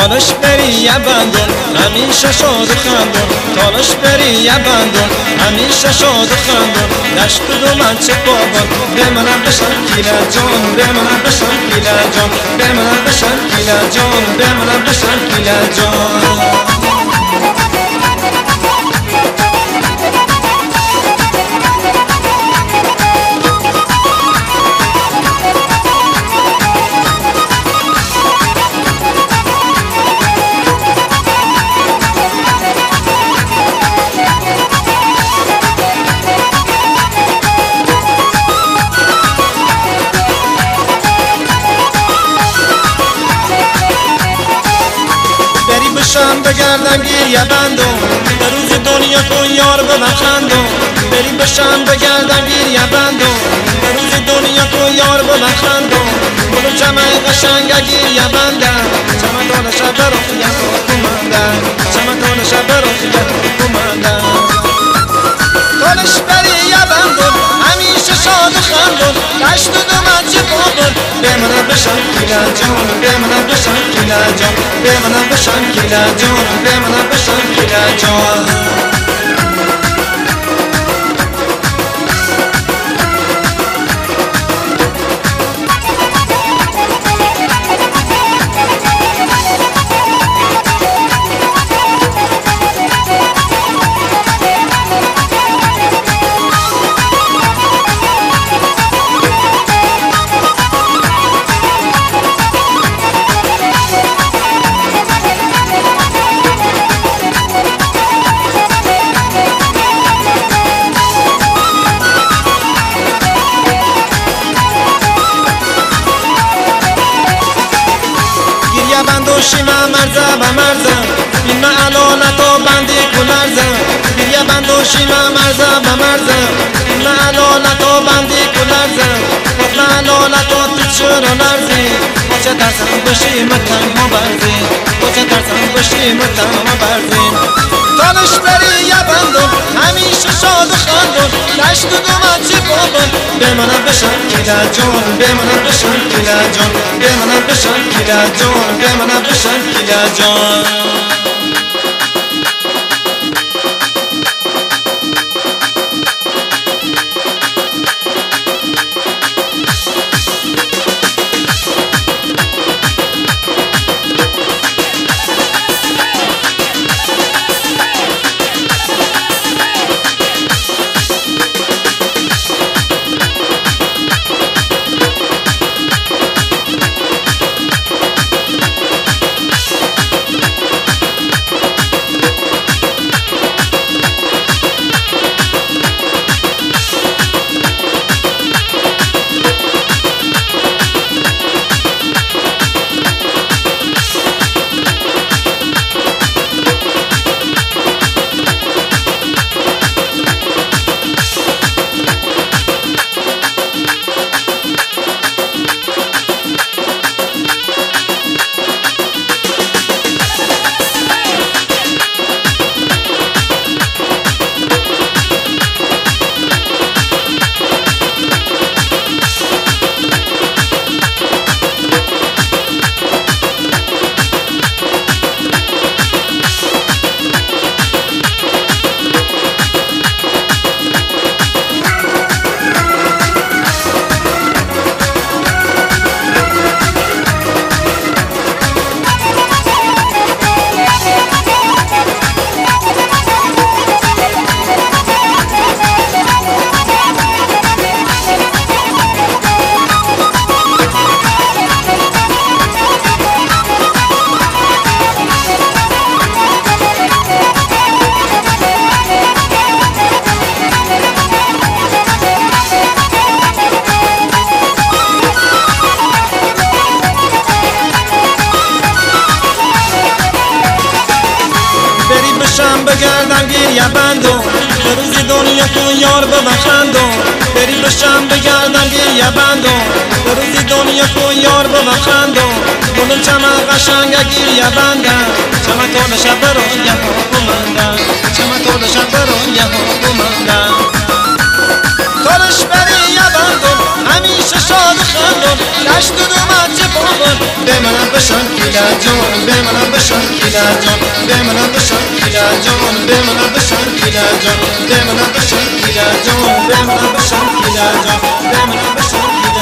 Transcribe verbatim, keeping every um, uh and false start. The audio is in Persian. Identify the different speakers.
Speaker 1: تالش بری یه بندون همیشه شاد و خندون تالش بری یه بندون همیشه شاد و خندون دشت دو من چه بابان بمنم بشن کیله جان بمنم بشن کیله جان بمنم بشن کیله جان بمنم بشن کیله جان بشم بگردم گیریه بندم به روز دنیا کن یار ببخندم بری بشم بگردم گیریه بندم به روز دنیا کن یار ببخندم بلو جمع قشنگ گیریه بندم چمن دانه شب رو خیلی کمندم چمن دانه شب رو خیلی کمندم دانش بری یه بندم همیشه شاد و خندم دشت و دومن چه بابن بمنم بشن کیله جان بمنم بشن کیله جان بمنم بشن کیله جان بمنم بشن کیله جان شیما مرزه و مرزه این معلالت و بندی کلرزه بیه بند و شیما مرزه و مرزه این معلالت و بندی کلرزه خود معلالت و تو چرا لرزی چه درسم بشی متنها برزی چه درسم بشی متنها برزی تالش بری یه بندم همیشه شاد و خندم دشت و دومن چی بابن بمنم بشن کیله جان بمنم بشن کیله جان بمنم بشن کیله جان بمنم بشن کیله جان بگردم گیریه بندم به روز دنیا کن یار ببخندم بری بشم بگردم گیریه بندم به روز دنیا کن یار ببخندم بلون چمن قشنگ گیریه بندم چمن طول شب رو یه ها بمندم چمن طول شب رو یه ها بمندم تالش بری یه بندم همیشه شاد و خندم دشت و دومن چه بابن بمنم بشن کیله جان بمنم بشن بشن گیلر جان بمونه بشن گیلر جان بمونه بشن گیلر جان بمونه بشن گیلر جان بمونه بشن گیلر جان بمونه بشن